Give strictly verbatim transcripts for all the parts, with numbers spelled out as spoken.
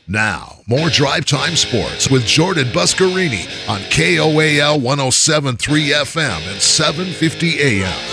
Now, more Drive Time Sports with Jordan Buscarini on K O A L one oh seven point three F M and seven fifty A M.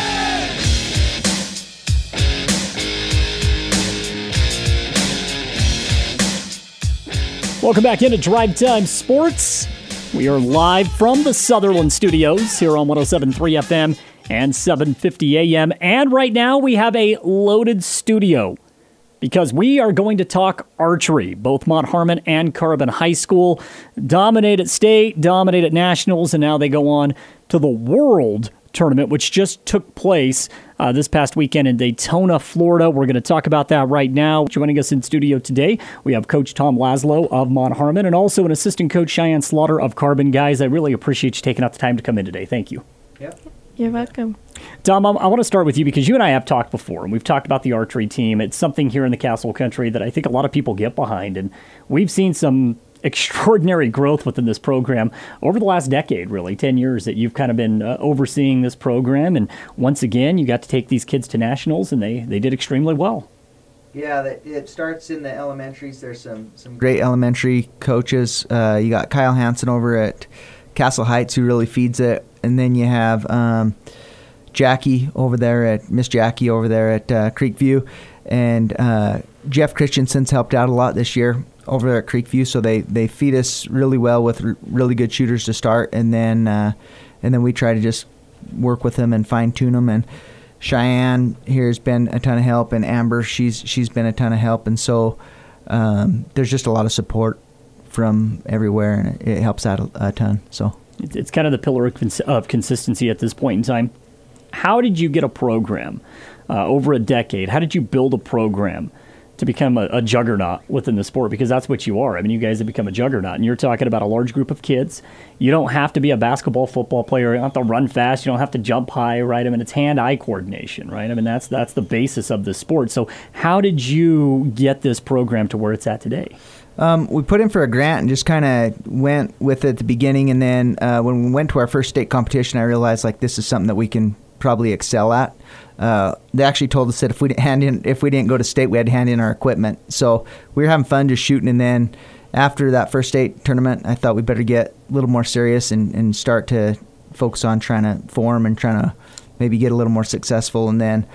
Welcome back into Drive Time Sports. We are live from the Sutherland Studios here on one oh seven point three F M and seven fifty A M. And right now we have a loaded studio because we are going to talk archery. Both Mount Harmon and Carbon High School dominate at state, dominate at nationals, and now they go on to the World Tournament, which just took place uh, this past weekend in Daytona, Florida. We're going to talk about that right now. Joining us in studio today, we have Coach Tom Laszlo of Mount Harmon and also an assistant coach, Cheyenne Slaughter of Carbon. Guys, I really appreciate you taking out the time to come in today. Thank you. Yep. You're welcome. Tom, I want to start with you because you and I have talked before, and we've talked about the archery team. It's something here in the Castle Country that I think a lot of people get behind, and we've seen some extraordinary growth within this program over the last decade, really, ten years that you've kind of been uh, overseeing this program. And once again, you got to take these kids to nationals, and they, they did extremely well. Yeah, it starts in the elementaries. There's some, some great elementary coaches. Uh, you got Kyle Hansen over at Castle Heights who really feeds it. And then you have um, Jackie over there at Miss Jackie over there at uh, Creekview. And uh, Jeff Christensen's helped out a lot this year over there at Creekview, so they, they feed us really well with r- really good shooters to start, and then uh, and then we try to just work with them and fine tune them. And Cheyenne here has been a ton of help, and Amber she's she's been a ton of help, and so um, there's just a lot of support from everywhere, and it, it helps out a, a ton. So it's kind of the pillar of, cons- of consistency at this point in time. How did you get a program uh, over a decade? How did you build a program to become a, a juggernaut within the sport? Because that's what you are. I mean, you guys have become a juggernaut, and you're talking about a large group of kids. You don't have to be a basketball, football player. You don't have to run fast. You don't have to jump high, right? I mean, it's hand-eye coordination, right? I mean, that's that's the basis of the sport. So how did you get this program to where it's at today? Um, we put in for a grant and just kind of went with it at the beginning, and then uh, when we went to our first state competition, I realized, like, this is something that we can probably excel at. Uh, they actually told us that if we didn't hand in, if we didn't go to state, we had to hand in our equipment. So we were having fun just shooting, and then after that first state tournament, I thought we better get a little more serious and, and start to focus on trying to form and trying to maybe get a little more successful. And then,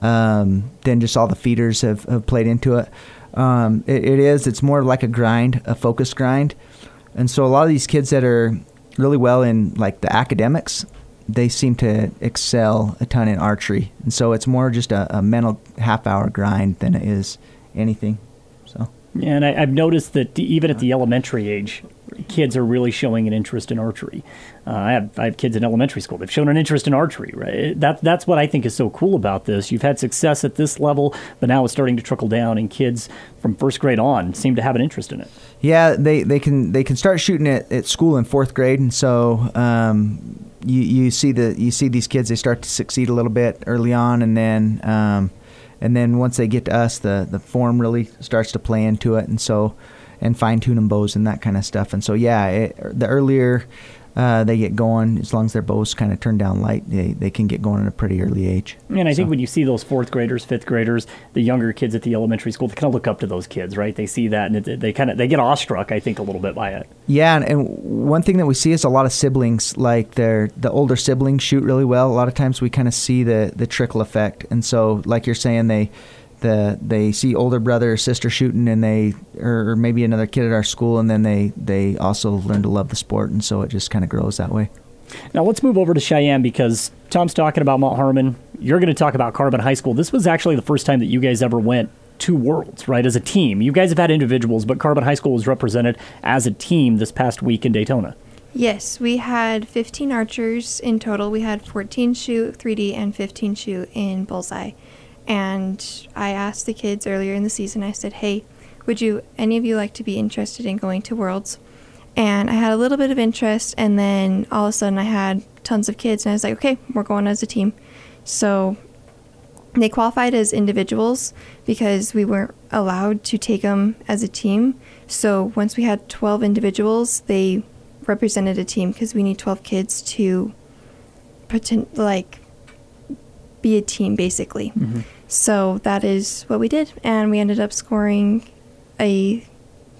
um, then just all the feeders have, have played into it. Um, it. It is. It's more like a grind, a focus grind, and so a lot of these kids that are really well in like the academics, they seem to excel a ton in archery. And so it's more just a, a mental half-hour grind than it is anything. So. Yeah, and I, I've noticed that even at the elementary age, kids are really showing an interest in archery. Uh, I have I have kids in elementary school. They've shown an interest in archery, right? That, that's what I think is so cool about this. You've had success at this level, but now it's starting to trickle down, and kids from first grade on seem to have an interest in it. Yeah, they, they can they can start shooting at, at school in fourth grade, and so um, you you see the you see these kids, they start to succeed a little bit early on, and then um, and then once they get to us, the, the form really starts to play into it, and so and fine tune them bows and that kind of stuff. And so yeah, it, the earlier uh, they get going, as long as their bows kind of turn down light, they, they can get going at a pretty early age. And I so. think when you see those fourth graders, fifth graders, the younger kids at the elementary school, they kind of look up to those kids, right? They see that, and it, they kind of they get awestruck, I think, a little bit by it. Yeah, and, and one thing that we see is a lot of siblings, like their the older siblings shoot really well. A lot of times we kind of see the, the trickle effect, and so like you're saying, they the they see older brother or sister shooting, and they or maybe another kid at our school, and then they they also learn to love the sport, and so it just kind of grows that way. Now let's move over to Cheyenne, because Tom's talking about Mount Harmon. You're going to talk about Carbon High School. This was actually the first time that you guys ever went to Worlds, right, as a team. You guys have had individuals, but Carbon High School was represented as a team this past week in Daytona. Yes, we had fifteen archers in total. We had fourteen shoot three D and fifteen shoot in bullseye. And I asked the kids earlier in the season, I said, hey, would you, any of you like to be interested in going to Worlds? And I had a little bit of interest, and then all of a sudden I had tons of kids, and I was like, okay, we're going as a team. So they qualified as individuals because we weren't allowed to take them as a team. So once we had twelve individuals, they represented a team because we need twelve kids to pretend, like be a team, basically. Mm-hmm. So that is what we did, and we ended up scoring a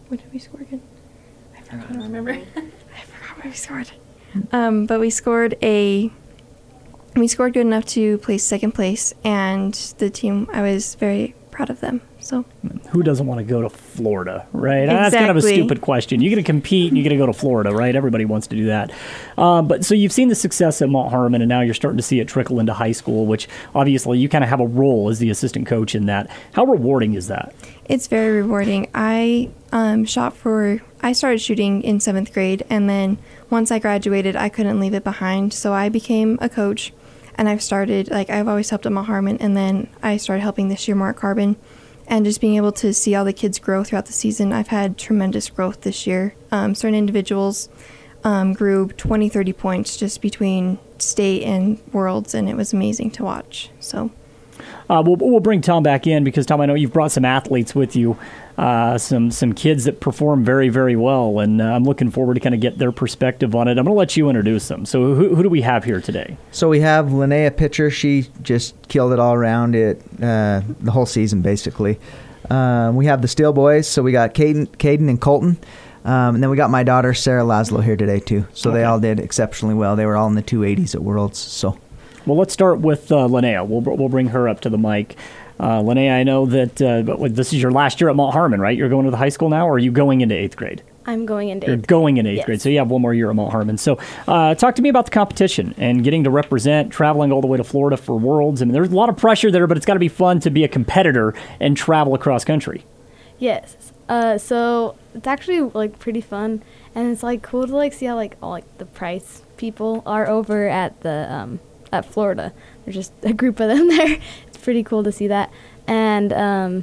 what did we score again? I forgot. I don't remember. I forgot what we scored. Um, but we scored a. We scored good enough to place second place, and the team, I was very proud of them. So, who doesn't want to go to Florida, right? Exactly. That's kind of a stupid question. You're going to compete and you're going to go to Florida, right? Everybody wants to do that. Um, but so you've seen the success at Mount Harmon, and now you're starting to see it trickle into high school, which obviously you kind of have a role as the assistant coach in that. How rewarding is that? It's very rewarding. I um, shot for, I started shooting in seventh grade, and then once I graduated, I couldn't leave it behind. So I became a coach, and I've started, like, I've always helped at Mount Harmon, and then I started helping this year more at Carbon. And just being able to see all the kids grow throughout the season, I've had tremendous growth this year. Um, certain individuals um, grew twenty, thirty points just between state and worlds, and it was amazing to watch. So, uh, we'll we'll bring Tom back in because, Tom, I know you've brought some athletes with you, uh, some some kids that perform very, very well, and uh, I'm looking forward to kind of get their perspective on it. I'm going to let you introduce them. So who, who do we have here today? So we have Linnea Pitcher. She just killed it all around it uh, the whole season, basically. Um, we have the Steel Boys. So we got Caden, Caden and Colton. Um, and then we got my daughter, Sarah Laszlo, here today, too. So okay. They all did exceptionally well. They were all in the two eighties at Worlds. So, well, let's start with uh, Linnea. We'll, we'll bring her up to the mic. Uh, Linnea, I know that uh, this is your last year at Mount Harmon, right? You're going to the high school now, or are you going into eighth grade? I'm going into You're eighth grade. You're going into eighth yes. grade, so you have one more year at Mount Harmon. So uh, talk to me about the competition and getting to represent, traveling all the way to Florida for Worlds. I mean, there's a lot of pressure there, but it's got to be fun to be a competitor and travel across country. Yes. Uh, so it's actually like pretty fun, and it's like cool to like see how like all like the Price people are over at the um, at Florida. There's just a group of them there. It's pretty cool to see that, and um,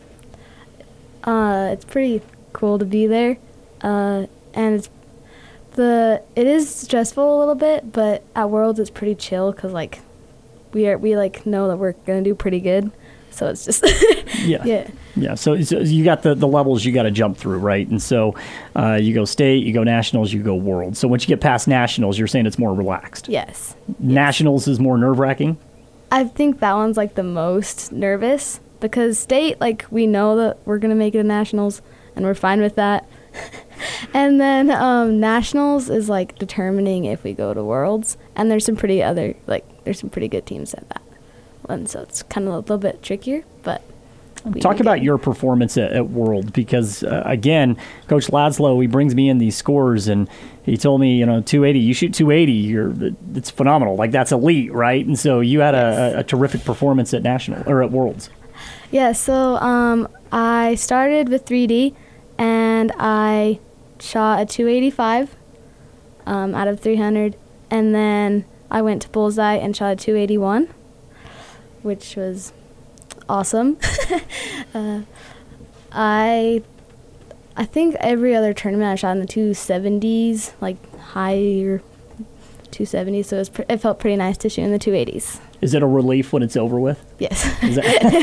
uh, it's pretty cool to be there. Uh, and it's the it is stressful a little bit, but at Worlds it's pretty chill because like we are we like know that we're gonna do pretty good. So it's just yeah yeah yeah. So, so you got the, the levels you got to jump through, right? And so uh, you go state, you go nationals, you go world. So once you get past nationals, you're saying it's more relaxed. Yes. Nationals is more nerve wracking. I think that one's like the most nervous because state, like we know that we're gonna make it to nationals and we're fine with that. And then um, nationals is like determining if we go to worlds, and there's some pretty other like there's some pretty good teams at that. And so it's kind of a little bit trickier, but talk about your performance at, at World because uh, again, Coach Laszlo, he brings me in these scores and he told me, you know, two eighty, you shoot two eighty, you're it's phenomenal, like that's elite, right? And so you had a, a, a terrific performance at national or at Worlds. Yeah, so um, I started with three D and I shot a two eighty-five um, out of three hundred, and then I went to Bullseye and shot a two eighty-one. Which was awesome. uh, I I think every other tournament I shot in the two seventies, like higher two seventies, so it, was pr- it felt pretty nice to shoot in the two eighties. Is it a relief when it's over with? Yes. Is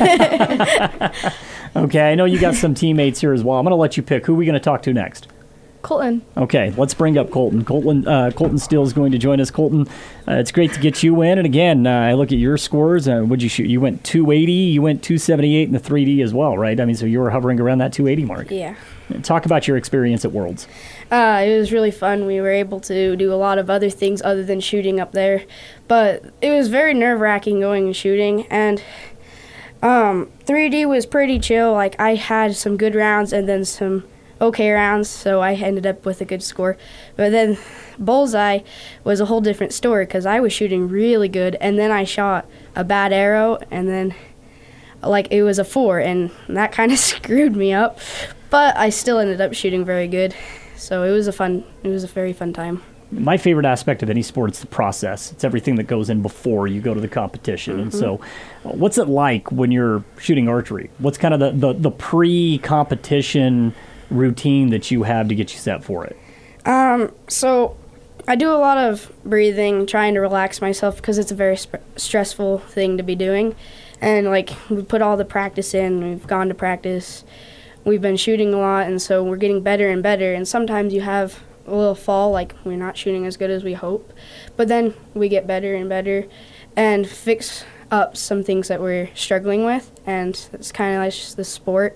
that- okay, I know you got some teammates here as well. I'm going to let you pick. Who are we going to talk to next? Colton. Okay, let's bring up Colton. Colton uh, Colton Steele is going to join us. Colton, uh, it's great to get you in. And again, uh, I look at your scores. Uh, what'd you shoot? You went two eighty. You went two seventy-eight in the three D as well, right? I mean, so you were hovering around that two eighty mark. Yeah. Talk about your experience at Worlds. Uh, it was really fun. We were able to do a lot of other things other than shooting up there. But it was very nerve-wracking going and shooting. And um, three D was pretty chill. Like, I had some good rounds and then some okay rounds, so I ended up with a good score. But then Bullseye was a whole different story because I was shooting really good, and then I shot a bad arrow, and then like it was a four, and that kind of screwed me up. But I still ended up shooting very good, so it was a fun. It was a very fun time. My favorite aspect of any sport is the process. It's everything that goes in before you go to the competition. Mm-hmm. And so what's it like when you're shooting archery? What's kind of the, the, the pre-competition routine that you have to get you set for it? Um, so I do a lot of breathing, trying to relax myself because it's a very sp- stressful thing to be doing. And like we put all the practice in, we've gone to practice, we've been shooting a lot, and so we're getting better and better. And sometimes you have a little fall, like we're not shooting as good as we hope, but then we get better and better and fix up some things that we're struggling with. And it's kind of like just the sport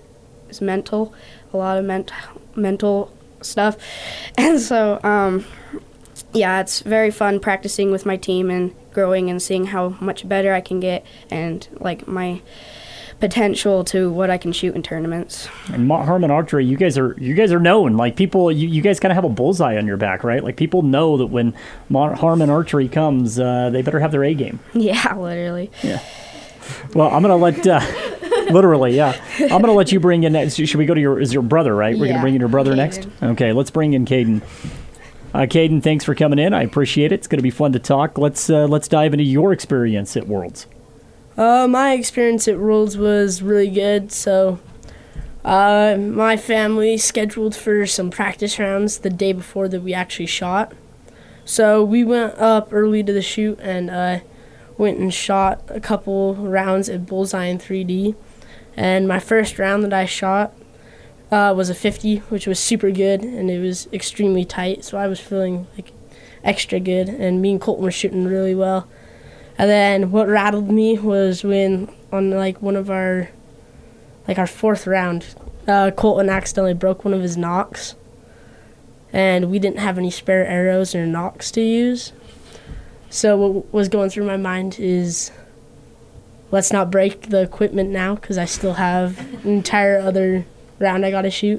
is mental, a lot of ment- mental stuff. And so, um, yeah, it's very fun practicing with my team and growing and seeing how much better I can get and, like, my potential to what I can shoot in tournaments. And Mount Harmon Archery, you guys are you guys are known. Like, people, you, you guys kind of have a bullseye on your back, right? Like, people know that when Mount Harmon Archery comes, uh, they better have their A game. Yeah, literally. Yeah. Well, I'm gonna let uh, literally, yeah. I'm gonna let you bring in next. Should we go to your is your brother, right? We're Yeah, gonna bring in your brother Caden. next. Okay, let's bring in Caden. Uh, Caden, thanks for coming in. I appreciate it. It's gonna be fun to talk. Let's uh, let's dive into your experience at Worlds. Uh, my experience at Worlds was really good. So, uh, my family scheduled for some practice rounds the day before that we actually shot. So we went up early to the shoot and uh, went and shot a couple rounds at Bullseye in three D. And my first round that I shot uh, was a fifty, which was super good, and it was extremely tight. So I was feeling like extra good, and me and Colton were shooting really well. And then what rattled me was when on like one of our, like our fourth round, uh, Colton accidentally broke one of his nocks. And we didn't have any spare arrows or nocks to use. So what was going through my mind is, let's not break the equipment now because I still have an entire other round I got to shoot.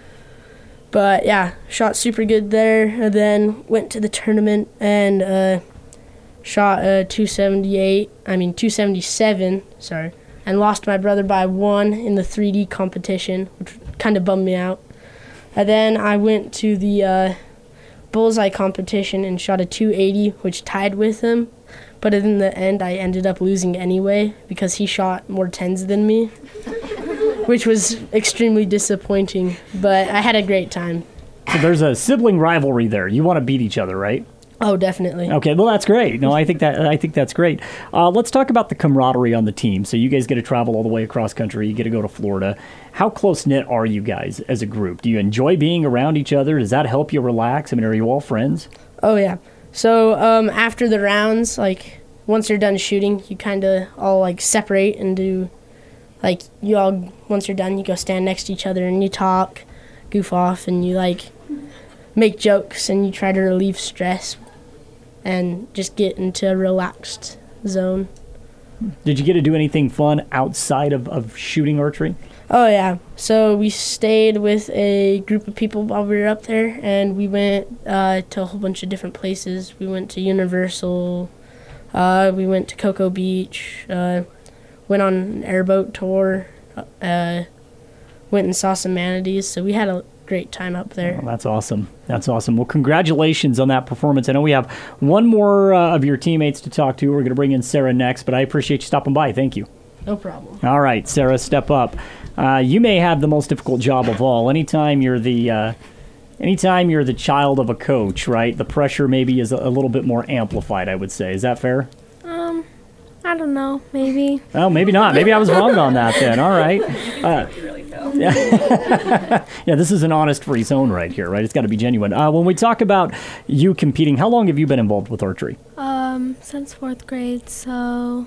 But yeah, shot super good there. And then went to the tournament and uh, shot a two seventy-eight, I mean two seventy-seven, sorry, and lost my brother by one in the three D competition, which kind of bummed me out. And then I went to the uh, Bullseye competition and shot a two eighty, which tied with him, but in the end I ended up losing anyway because he shot more tens than me, which was extremely disappointing, but I had a great time. So there's a sibling rivalry there. You want to beat each other, right? Oh, definitely. Okay, well that's great. No, I think that I think that's great. Uh, let's talk about the camaraderie on the team. So you guys get to travel all the way across country. You get to go to Florida. How close knit are you guys as a group? Do you enjoy being around each other? Does that help you relax? I mean, are you all friends? Oh yeah. So um, after the rounds, like once you're done shooting, you kind of all like separate and do, like you all once you're done, you go stand next to each other and you talk, goof off, and you like make jokes and you try to relieve stress and just get into a relaxed zone. Did you get to do anything fun outside of, of shooting archery? Oh, yeah. So we stayed with a group of people while we were up there, and we went uh, to a whole bunch of different places. We went to Universal. Uh, we went to Cocoa Beach. Uh, went on an airboat tour. Uh, went and saw some manatees. So we had a great time up there. Oh, that's awesome. That's awesome. Well, congratulations on that performance. I know we have one more uh, of your teammates to talk to. We're going to bring in Sarah next, but I appreciate you stopping by. Thank you. No problem. All right, Sarah, step up. Uh, you may have the most difficult job of all. Anytime you're the uh, anytime you're the child of a coach, right, the pressure maybe is a, a little bit more amplified, I would say. Is that fair? Um, I don't know, maybe. Oh, maybe not. Maybe I was wrong on that then. All right. Uh, yeah. Yeah, this is an honest free zone right here, right? It's got to be genuine. Uh, when we talk about you competing, how long have you been involved with archery? Um, since fourth grade, so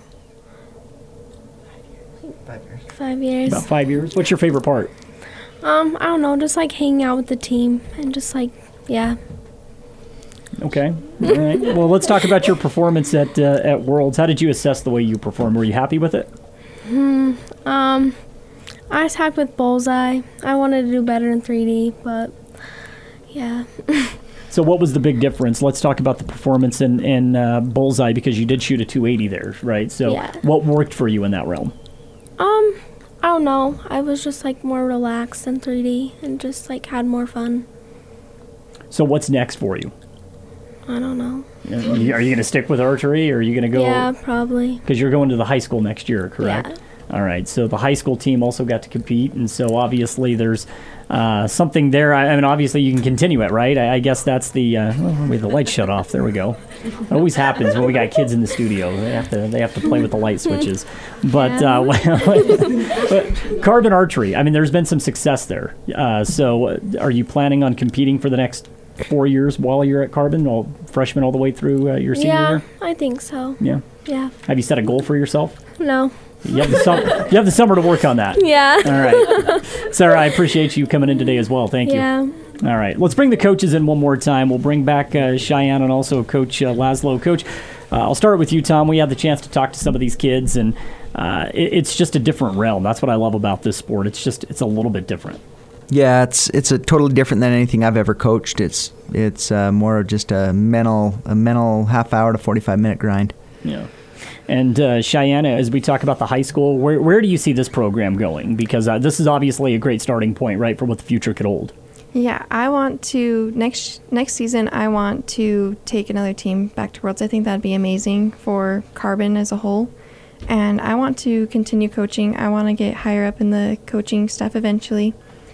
Five years. five years. About five years. What's your favorite part? Um, I don't know, just like hanging out with the team and just like, yeah. Okay. All right. Well, let's talk about your performance at uh, at Worlds. How did you assess the way you performed? Were you happy with it? Hmm. Um, I was happy with Bullseye. I wanted to do better in three D, but yeah. So what was the big difference? Let's talk about the performance in, in uh, Bullseye, because you did shoot a two eighty there, right? So Yeah. what worked for you in that realm? Um, I don't know. I was just like more relaxed in three D and just like had more fun. So what's next for you? I don't know. Are you, are you going to stick with archery, or are you going to go? Yeah, probably. Because you're going to the high school next year, correct? Yeah. All right. So the high school team also got to compete, and so obviously there's uh, something there. I, I mean, obviously you can continue it, right? I, I guess that's the uh, oh, wait, the light shut off. There we go. It always happens when we got kids in the studio. They have to they have to play with the light switches. But uh, but Carbon Archery. I mean, there's been some success there. Uh, so are you planning on competing for the next four years while you're at Carbon, all freshman all the way through uh, your senior Yeah, year? I think so. Yeah. Yeah. Have you set a goal for yourself? No. You have the sum- you have the summer to work on that. Yeah. All right. Sarah, I appreciate you coming in today as well. Thank you. Yeah. All right. Let's bring the coaches in one more time. We'll bring back uh, Cheyenne and also Coach uh, Laszlo. Coach, uh, I'll start with you, Tom. We had the chance to talk to some of these kids, and uh, it, it's just a different realm. That's what I love about this sport. It's just it's a little bit different. Yeah, it's it's a totally different than anything I've ever coached. It's it's uh, more of just a mental a mental half hour to forty-five minute grind. Yeah. And uh, Cheyenne, as we talk about the high school, where where do you see this program going? Because uh, this is obviously a great starting point, right, for what the future could hold. Yeah, I want to next next season. I want to take another team back to Worlds. I think that'd be amazing for Carbon as a whole. And I want to continue coaching. I want to get higher up in the coaching staff eventually,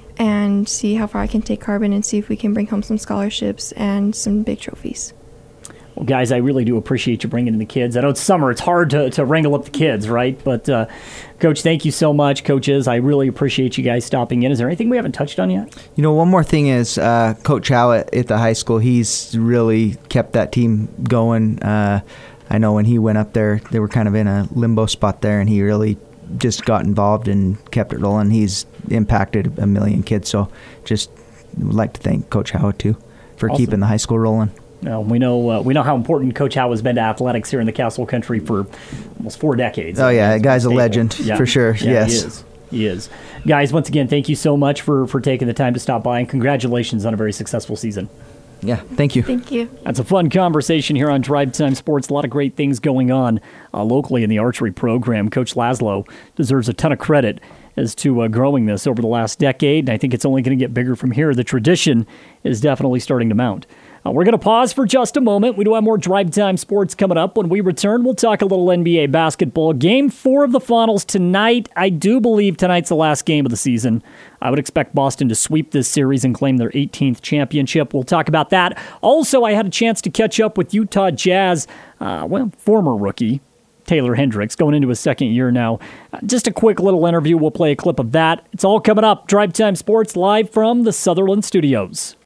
and see how far I can take Carbon and see if we can bring home some scholarships and some big trophies. Well, guys, I really do appreciate you bringing in the kids. I know it's summer. It's hard to, to wrangle up the kids, right? But, uh, Coach, thank you so much. Coaches, I really appreciate you guys stopping in. Is there anything we haven't touched on yet? You know, one more thing is uh, Coach Howe at, at the high school, he's really kept that team going. Uh, I know when he went up there, they were kind of in a limbo spot there, and he really just got involved and kept it rolling. He's impacted a million kids, so just would like to thank Coach Howe, too, for Awesome. keeping the high school rolling. Well, we know uh, we know how important Coach Howe has been to athletics here in the Castle Country for almost four decades. Oh, yeah, the guy's a Stable. legend, Yeah. for sure, Yeah, yes. he is. He is. Guys, once again, thank you so much for, for taking the time to stop by, and congratulations on a very successful season. Yeah, thank you. Thank you. That's a fun conversation here on Drive Time Sports. A lot of great things going on uh, locally in the archery program. Coach Laszlo deserves a ton of credit as to uh, growing this over the last decade, and I think it's only going to get bigger from here. The tradition is definitely starting to mount. Uh, we're going to pause for just a moment. We do have more Drive Time Sports coming up. When we return, we'll talk a little N B A basketball. Game four of the finals tonight. I do believe tonight's the last game of the season. I would expect Boston to sweep this series and claim their eighteenth championship. We'll talk about that. Also, I had a chance to catch up with Utah Jazz, uh, well, former rookie Taylor Hendricks, going into his second year now. Uh, just a quick little interview. We'll play a clip of that. It's all coming up. Drive Time Sports live from the Sutherland Studios.